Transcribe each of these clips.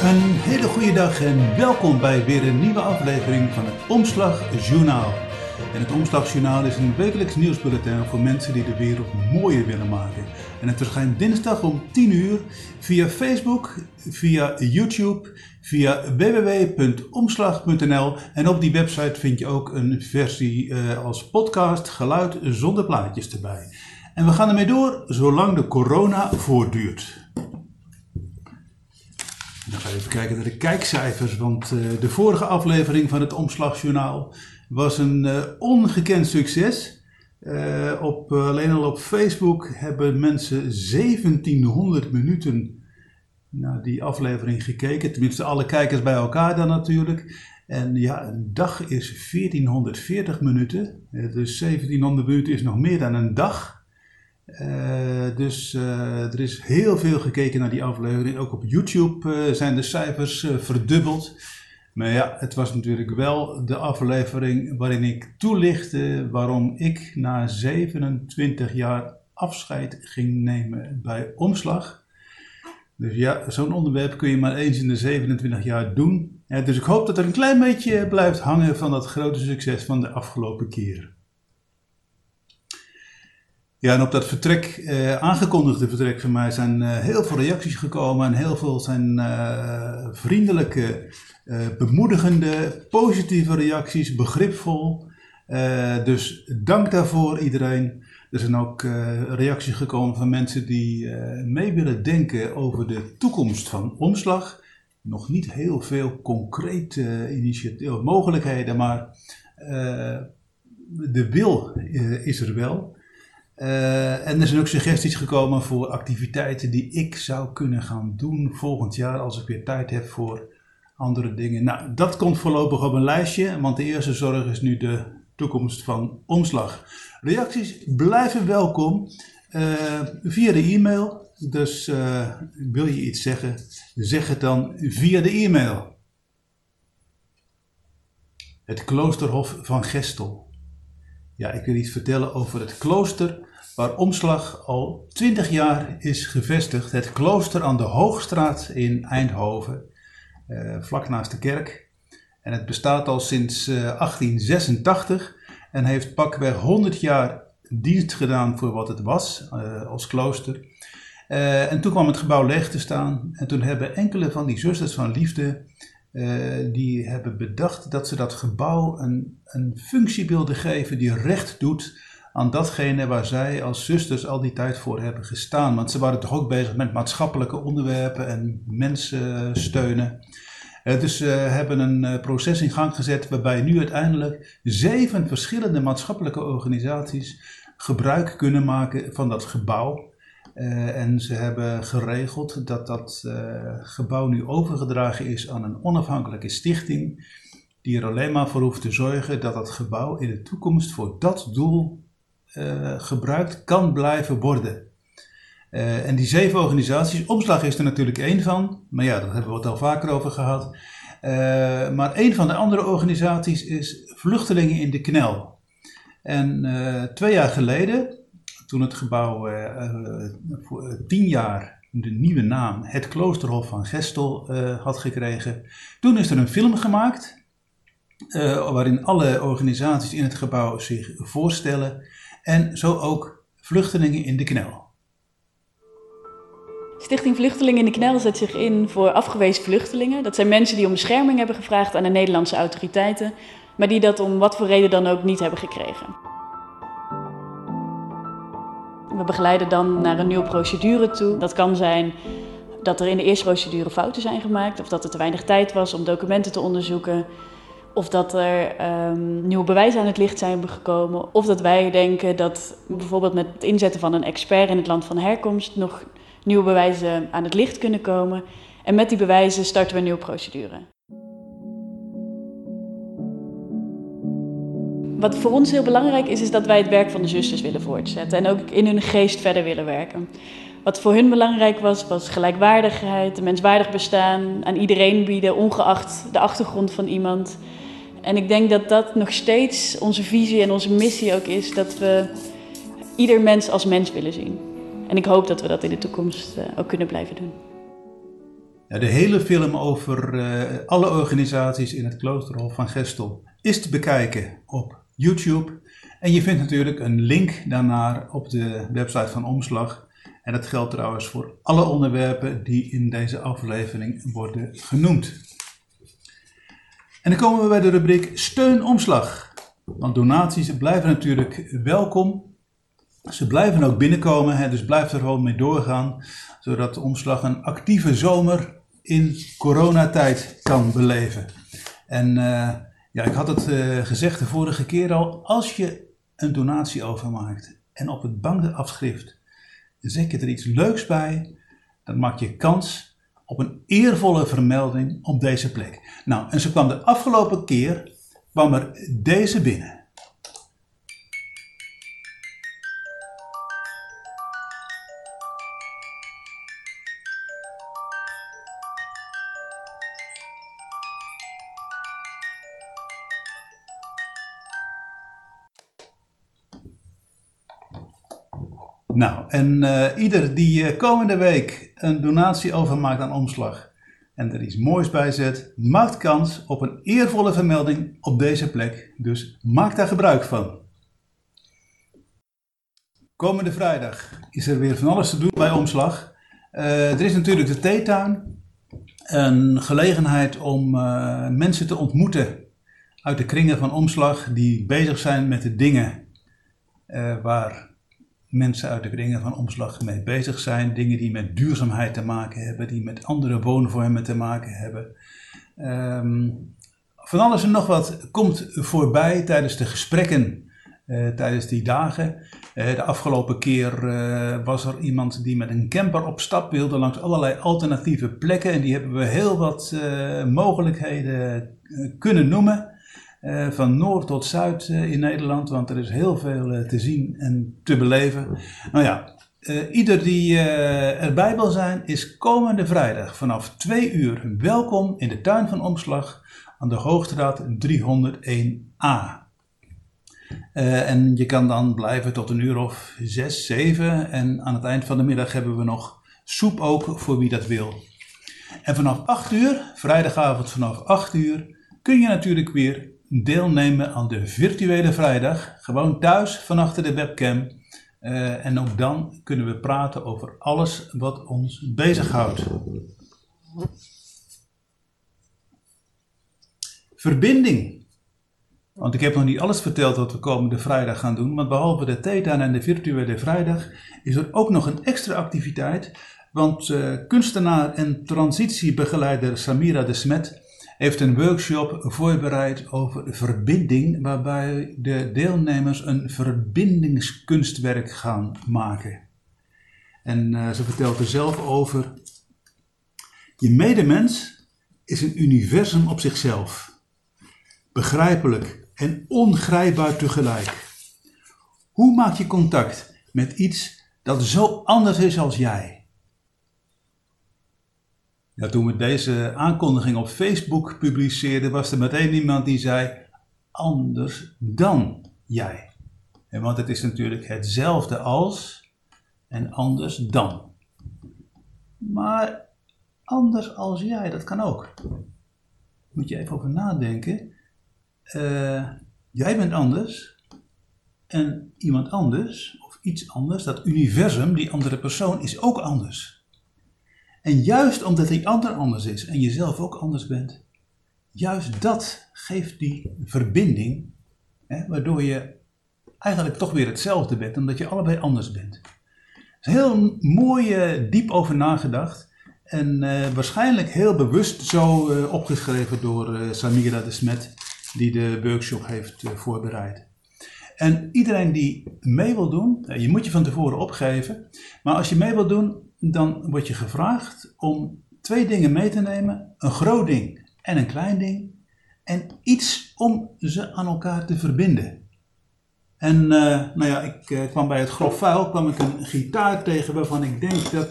Een hele goede dag en welkom bij weer een nieuwe aflevering van het Omslagjournaal. En het Omslagjournaal is een wekelijks nieuwsbulletin voor mensen die de wereld mooier willen maken. En het verschijnt dinsdag om 10 uur via Facebook, via YouTube, via www.omslag.nl. En op die website vind je ook een versie als podcast, geluid zonder plaatjes erbij. En we gaan ermee door zolang de corona voortduurt. Dan gaan we even kijken naar de kijkcijfers, want de vorige aflevering van het Omslagjournaal was een ongekend succes. Alleen al op Facebook hebben mensen 1700 minuten naar die aflevering gekeken. Tenminste alle kijkers bij elkaar dan natuurlijk. En ja, een dag is 1440 minuten. Dus 1700 minuten is nog meer dan een dag. Er is heel veel gekeken naar die aflevering. Ook op YouTube zijn de cijfers verdubbeld. Maar ja, het was natuurlijk wel de aflevering waarin ik toelichtte waarom ik na 27 jaar afscheid ging nemen bij Omslag. Dus ja, zo'n onderwerp kun je maar eens in de 27 jaar doen. Dus ik hoop dat er een klein beetje blijft hangen van dat grote succes van de afgelopen keer. Ja, en op dat aangekondigde vertrek van mij zijn heel veel reacties gekomen en heel veel zijn vriendelijke, bemoedigende, positieve reacties, begripvol. Dus dank daarvoor iedereen. Er zijn ook reacties gekomen van mensen die mee willen denken over de toekomst van Omslag. Nog niet heel veel concrete mogelijkheden, maar de wil is er wel. En er zijn ook suggesties gekomen voor activiteiten die ik zou kunnen gaan doen volgend jaar als ik weer tijd heb voor andere dingen. Nou, dat komt voorlopig op een lijstje, want de eerste zorg is nu de toekomst van Omslag. Reacties blijven welkom via de e-mail. Dus wil je iets zeggen, zeg het dan via de e-mail. Het kloosterhof van Gestel. Ja, ik wil iets vertellen over het klooster waar Omslag al 20 jaar is gevestigd. Het klooster aan de Hoogstraat in Eindhoven, vlak naast de kerk. En het bestaat al sinds 1886 en heeft pakweg 100 jaar dienst gedaan voor wat het was als klooster. En toen kwam het gebouw leeg te staan en toen hebben enkele van die zusters van liefde die hebben bedacht dat ze dat gebouw een functie wilden geven die recht doet aan datgene waar zij als zusters al die tijd voor hebben gestaan. Want ze waren toch ook bezig met maatschappelijke onderwerpen en mensen steunen. Dus ze hebben een proces in gang gezet waarbij nu uiteindelijk 7 verschillende maatschappelijke organisaties gebruik kunnen maken van dat gebouw. En ze hebben geregeld dat dat gebouw nu overgedragen is aan een onafhankelijke stichting die er alleen maar voor hoeft te zorgen dat dat gebouw in de toekomst voor dat doel gebruikt kan blijven worden. En die 7 organisaties, Omslag is er natuurlijk één van, maar ja, daar hebben we het al vaker over gehad. Maar één van de andere organisaties is Vluchtelingen in de Knel. En 2 jaar geleden, toen het gebouw voor 10 jaar de nieuwe naam Het Kloosterhof van Gestel had gekregen, toen is er een film gemaakt waarin alle organisaties in het gebouw zich voorstellen en zo ook Vluchtelingen in de Knel. Stichting Vluchtelingen in de Knel zet zich in voor afgewezen vluchtelingen. Dat zijn mensen die om bescherming hebben gevraagd aan de Nederlandse autoriteiten, maar die dat om wat voor reden dan ook niet hebben gekregen. We begeleiden dan naar een nieuwe procedure toe. Dat kan zijn dat er in de eerste procedure fouten zijn gemaakt, of dat er te weinig tijd was om documenten te onderzoeken, of dat er nieuwe bewijzen aan het licht zijn gekomen, of dat wij denken dat bijvoorbeeld met het inzetten van een expert in het land van herkomst nog nieuwe bewijzen aan het licht kunnen komen. En met die bewijzen starten we een nieuwe procedure. Wat voor ons heel belangrijk is dat wij het werk van de zusters willen voortzetten en ook in hun geest verder willen werken. Wat voor hun belangrijk was gelijkwaardigheid, een menswaardig bestaan, aan iedereen bieden, ongeacht de achtergrond van iemand. En ik denk dat dat nog steeds onze visie en onze missie ook is, dat we ieder mens als mens willen zien. En ik hoop dat we dat in de toekomst ook kunnen blijven doen. Ja, de hele film over alle organisaties in het Kloosterhof van Gestel is te bekijken op YouTube. En je vindt natuurlijk een link daarnaar op de website van Omslag. En dat geldt trouwens voor alle onderwerpen die in deze aflevering worden genoemd. En dan komen we bij de rubriek Steun Omslag. Want donaties blijven natuurlijk welkom. Ze blijven ook binnenkomen, dus blijf er gewoon mee doorgaan. Zodat de Omslag een actieve zomer in coronatijd kan beleven. En ja, ik had het gezegd de vorige keer al. Als je een donatie overmaakt en op het bankafschrift zet je er iets leuks bij, dan maak je kans op een eervolle vermelding op deze plek. Nou, en zo kwam de afgelopen keer er deze binnen. Nou, en ieder die komende week een donatie overmaakt aan Omslag en er iets moois bij zet, maakt kans op een eervolle vermelding op deze plek. Dus maak daar gebruik van. Komende vrijdag is er weer van alles te doen bij Omslag. Er is natuurlijk de theetuin. Een gelegenheid om mensen te ontmoeten uit de kringen van Omslag die bezig zijn met de dingen waar mensen uit de kringen van Omslag mee bezig zijn. Dingen die met duurzaamheid te maken hebben, die met andere woonvormen te maken hebben. Van alles en nog wat komt voorbij tijdens de gesprekken, tijdens die dagen. De afgelopen keer was er iemand die met een camper op stap wilde langs allerlei alternatieve plekken. En die hebben we heel wat mogelijkheden kunnen noemen. Van noord tot zuid in Nederland, want er is heel veel te zien en te beleven. Nou ja, ieder die erbij wil zijn, is komende vrijdag vanaf 2 uur welkom in de tuin van Omslag aan de Hoogstraat 301a. En je kan dan blijven tot een uur of 6, 7 en aan het eind van de middag hebben we nog soep ook voor wie dat wil. En vanaf 8 uur, vrijdagavond vanaf 8 uur, kun je natuurlijk weer deelnemen aan de virtuele vrijdag, gewoon thuis van achter de webcam. En ook dan kunnen we praten over alles wat ons bezighoudt. Verbinding. Want ik heb nog niet alles verteld wat we komende vrijdag gaan doen, want behalve de theetuin en de virtuele vrijdag is er ook nog een extra activiteit. Want kunstenaar en transitiebegeleider Samira de Smet heeft een workshop voorbereid over verbinding, waarbij de deelnemers een verbindingskunstwerk gaan maken. En ze vertelt er zelf over: je medemens is een universum op zichzelf, begrijpelijk en ongrijpbaar tegelijk. Hoe maak je contact met iets dat zo anders is als jij? Ja, toen we deze aankondiging op Facebook publiceerden, was er meteen iemand die zei: anders dan jij. Want het is natuurlijk hetzelfde als en anders dan. Maar anders als jij, dat kan ook. Moet je even over nadenken. Jij bent anders en iemand anders of iets anders, dat universum, die andere persoon, is ook anders. En juist omdat die ander anders is en je zelf ook anders bent, juist dat geeft die verbinding, waardoor je eigenlijk toch weer hetzelfde bent, omdat je allebei anders bent. Er is heel mooi diep over nagedacht en waarschijnlijk heel bewust zo opgeschreven door Samira de Smet, die de workshop heeft voorbereid. En iedereen die mee wil doen, je moet je van tevoren opgeven, maar als je mee wil doen, dan word je gevraagd om 2 dingen mee te nemen, een groot ding en een klein ding, en iets om ze aan elkaar te verbinden. En nou ja, ik kwam bij het grof vuil, kwam ik een gitaar tegen waarvan ik denk dat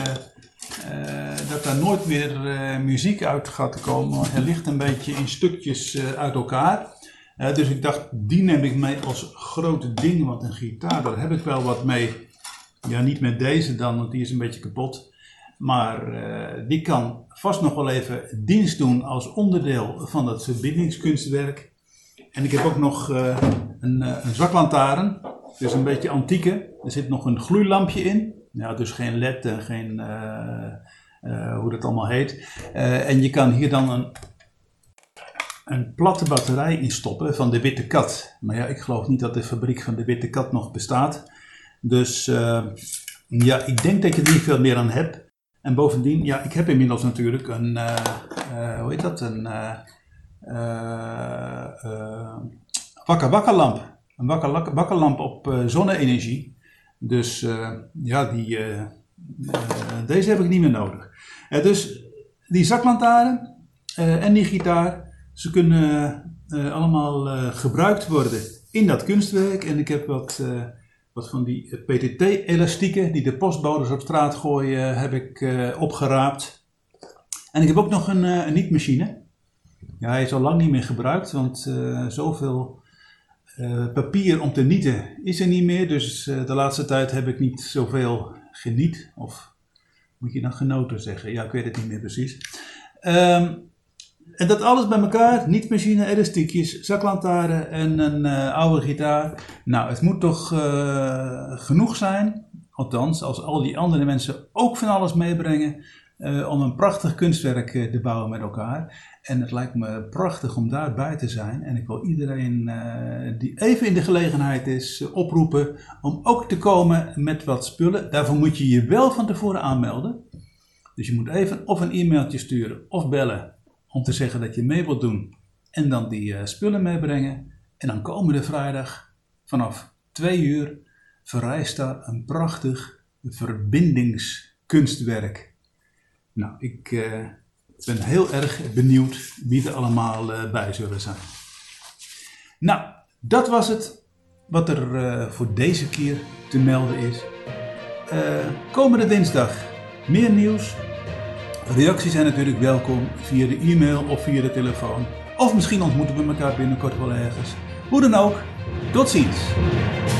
daar nooit meer muziek uit gaat komen. Hij ligt een beetje in stukjes uit elkaar. Dus ik dacht, die neem ik mee als groot ding, want een gitaar, daar heb ik wel wat mee. Ja, niet met deze dan, want die is een beetje kapot. Maar die kan vast nog wel even dienst doen als onderdeel van dat verbindingskunstwerk. En ik heb ook nog een zaklantaarn. Dus een beetje antieke. Er zit nog een gloeilampje in. Ja, dus geen LED en geen, hoe dat allemaal heet. En je kan hier dan een platte batterij in stoppen van de Witte Kat. Maar ja, ik geloof niet dat de fabriek van de Witte Kat nog bestaat. Dus ja, ik denk dat ik er niet veel meer aan heb. En bovendien, ja, ik heb inmiddels natuurlijk een, hoe heet dat? Een wakkerlamp. Een wakkerlamp op zonne-energie. Dus ja, deze heb ik niet meer nodig. Dus die zaklantaarn en die gitaar, ze kunnen allemaal gebruikt worden in dat kunstwerk. En ik heb wat van die PTT-elastieken die de postbodes op straat gooien, heb ik opgeraapt. En ik heb ook nog een nietmachine. Ja, hij is al lang niet meer gebruikt, want zoveel papier om te nieten is er niet meer. Dus de laatste tijd heb ik niet zoveel geniet. Of moet je dan genoten zeggen? Ja, ik weet het niet meer precies. En dat alles bij elkaar, nietmachine, elastiekjes, zaklantaarn en een oude gitaar. Nou, het moet toch genoeg zijn, althans als al die andere mensen ook van alles meebrengen, om een prachtig kunstwerk te bouwen met elkaar. En het lijkt me prachtig om daarbij te zijn. En ik wil iedereen die even in de gelegenheid is oproepen om ook te komen met wat spullen. Daarvoor moet je je wel van tevoren aanmelden. Dus je moet even of een e-mailtje sturen of bellen om te zeggen dat je mee wilt doen. En dan die spullen meebrengen. En dan komende vrijdag vanaf 2 uur verrijst daar een prachtig verbindingskunstwerk. Nou, ik ben heel erg benieuwd wie er allemaal bij zullen zijn. Nou, dat was het wat er voor deze keer te melden is. Komende dinsdag meer nieuws. Reacties zijn natuurlijk welkom via de e-mail of via de telefoon. Of misschien ontmoeten we elkaar binnenkort wel ergens. Hoe dan ook, tot ziens!